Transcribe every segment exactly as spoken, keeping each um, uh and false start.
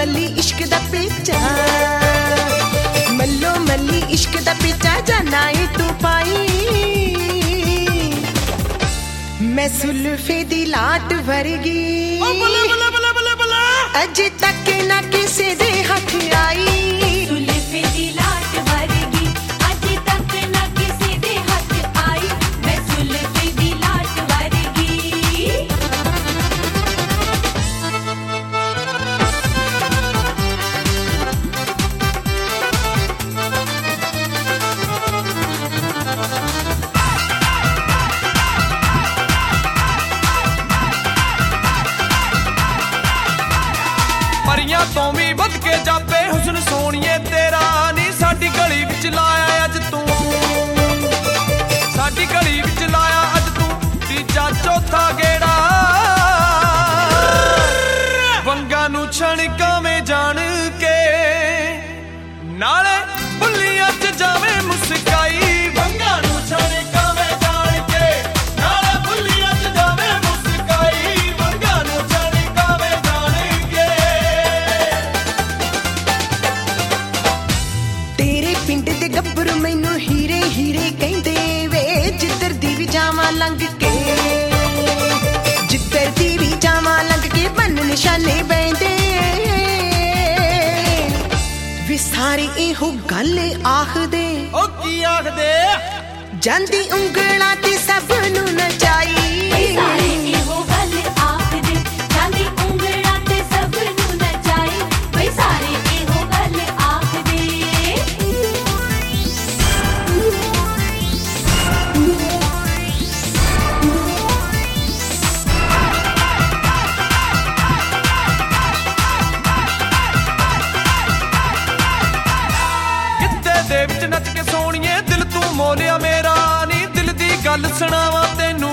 मल्ली इश्क दा पेचा मल्लो मल्ली इश्क दा पेचा जाना है तू पाई मैं सुल्फे दी लाट वर्गी अजे तक ना किसे दे हथ आई सुल्फे दी लाट वर्गी अजे तक ना किसे दे हथ आई मैं सुल्फे दी लाट वर्गी परियां तो भी बद के जापे हुस्न सोहणिए तेरा नी साडी गली विच लाया अज तू साडी गली विच लाया अज तू तीजा चौथा गेड़ा वंगा नू छणकावें जान के नाले बुल्लियां च जावे मुस्काई वंगा नू छणकावें जान के नाले बुल्लियां च जावे मुस्काई वंगा नू छणकावें जान के तेरे पिंड दे गब्बरू मैनू हीरे हीरे कहंदे वे जिधर दी भी जावां लंघ के जिधर दी भी जावां लंघ के बन निशाने बैंदे वे सारे इहो गल आखदे ओ की आखदे ਜਾਂਦੀ ਉਂਗਲਾਂ ਤੇ ਸਭ ਨੂੰ ਨਚਾਈ सारे इहो गल आखदे जांदी उंगलां ते सब नू नचाई बई सारे इहो गल आखदे ਕਿੱਤੇ ਦੇ ਵਿੱਚ ਨੱਚ ਕੇ ਸੋਹਣੀਏ ਦਿਲ ਤੂੰ ਮੋਲਿਆ ਮੇਰਾ ਨੀ ਦਿਲ ਦੀ ਗੱਲ ਸੁਣਾਵਾਂ ਤੈਨੂੰ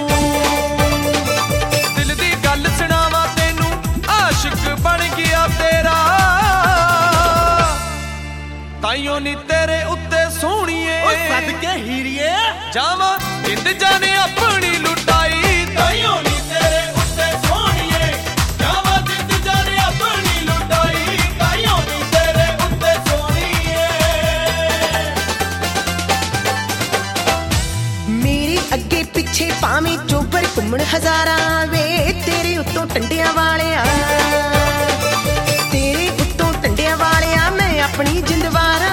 ਦਿਲ ਦੀ ਗੱਲ ਸੁਣਾਵਾਂ ਤੈਨੂੰ ਆਸ਼ਿਕ ਬਣ ਗਿਆ ਤੇਰਾ ਤਾਈਓ ਨੀ ਤੇਰੇ ਉੱਤੇ ਸੋਹਣੀਏ ਓ ਸਦਕੇ ਹੀਰੀਏ ਜਾਵਾਂ ਜਿੰਦ ਜਾਨੇ ਆਪਣੀ ਲੁਟਾਈ ਤਾਈਓ ਨੀ ਤੇਰੇ ਉੱਤੇ ਸੋਹਣੀਏ ਜਾਵਾਂ ਜਿੰਦ ਜਾਨੇ ਆਪਣੀ ਲੁਟਾਈ ਤਾਈਓ ਨੀ ਤੇਰੇ ਉੱਤੇ ਸੋਹਣੀਏ ਮੇਰੇ ਅੱਗੇ ਪਿੱਛੇ ਭਾਵੇਂ ਚੋਬਰ ਘੁੰਮਣ ਹਜ਼ਾਰਾਂ ਵੇ ਤੇਰੇ ਉੱਤੋਂ ਟੰਡਿਆਂ ਵਾਲਿਆ ਤੇਰੇ ਉੱਤੋਂ ਟੰਡਿਆਂ ਵਾਲਿਆ ਮੈਂ ਆਪਣੀ ਜਿੰਦ ਵਾਰਾਂ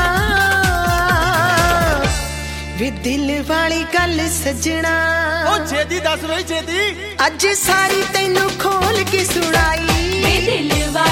ਵੇ ਦਿਲ ਵਾਲੀ ਗੱਲ ਸੱਜਣਾ ਓ ਛੇਤੀ ਦੱਸ ਬਈ ਛੇਤੀ ਅੱਜ ਸਾਰੀ ਤੈਨੂੰ ਖੋਲ ਕੇ ਸੁਣਾਈ वे दिल